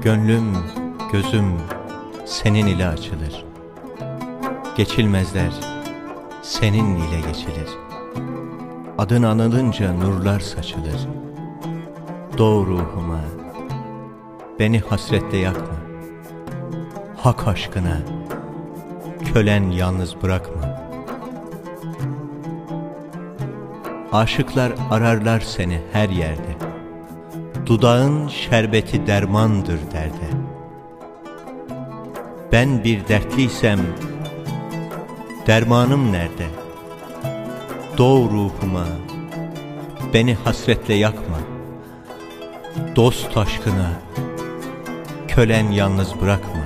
Gönlüm, gözüm senin ile açılır. Geçilmezler senin ile geçilir. Adın anılınca nurlar saçılır. Doğ ruhuma, beni hasretle yakma. Hak aşkına, kölen yalnız bırakma. Aşıklar ararlar seni her yerde. Dudağın şerbeti dermandır derde. Ben bir dertliysem dermanım nerede? Doğ ruhuma, beni hasretle yakma. Dost aşkına, kölen yalnız bırakma.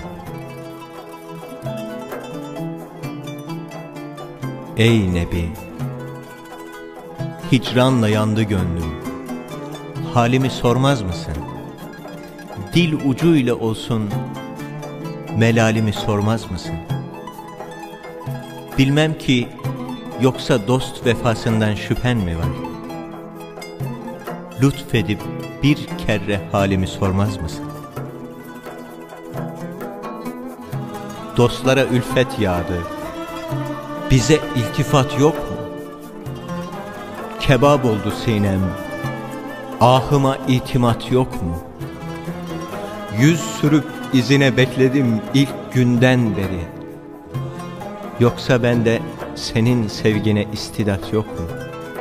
Ey Nebi, hicranla yandı gönlüm. Halimi sormaz mısın? Dil ucuyla olsun melalimi sormaz mısın? Bilmem ki yoksa dost vefasından şüphen mi var? Lütfedip bir kere halimi sormaz mısın? Dostlara ülfet yağdı, bize iltifat yok mu? Kebap oldu sinem, ahıma itimat yok mu? Yüz sürüp izine bekledim ilk günden beri. Yoksa bende senin sevgine istidat yok mu?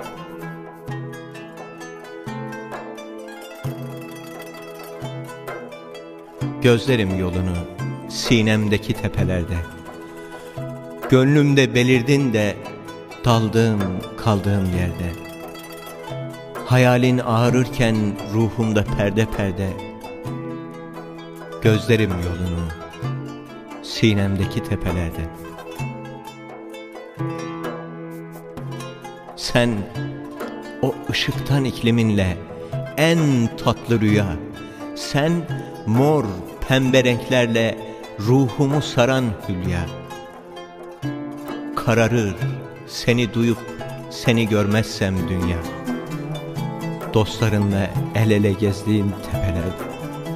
Gözlerim yolunu sinemdeki tepelerde. Gönlümde belirdin de daldığım kaldığım yerde. Hayalin ağrırken ruhumda perde perde. Gözlerim yolunu sinemdeki tepelerde. Sen o ışıktan ikliminle en tatlı rüya. Sen mor pembe renklerle ruhumu saran hülya. Kararır seni duyup seni görmezsem dünya. Dostlarınla el ele gezdiğim tepelerde.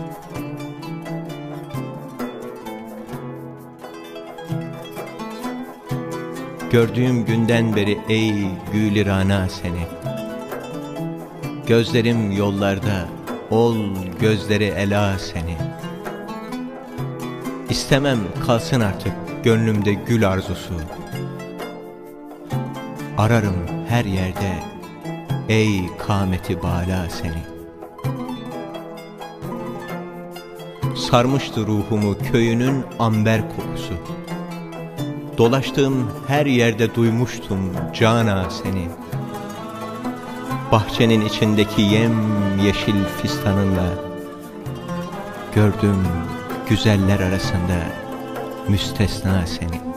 Gördüğüm günden beri ey gülirana seni. Gözlerim yollarda, ol gözleri ela seni. İstemem kalsın artık gönlümde gül arzusu. Ararım her yerde ey kâmeti bâlâ seni. Sarmıştı ruhumu köyünün amber kokusu. Dolaştığım her yerde duymuştum cana seni. Bahçenin içindeki yem yeşil fistanınla gördüm güzeller arasında müstesna seni.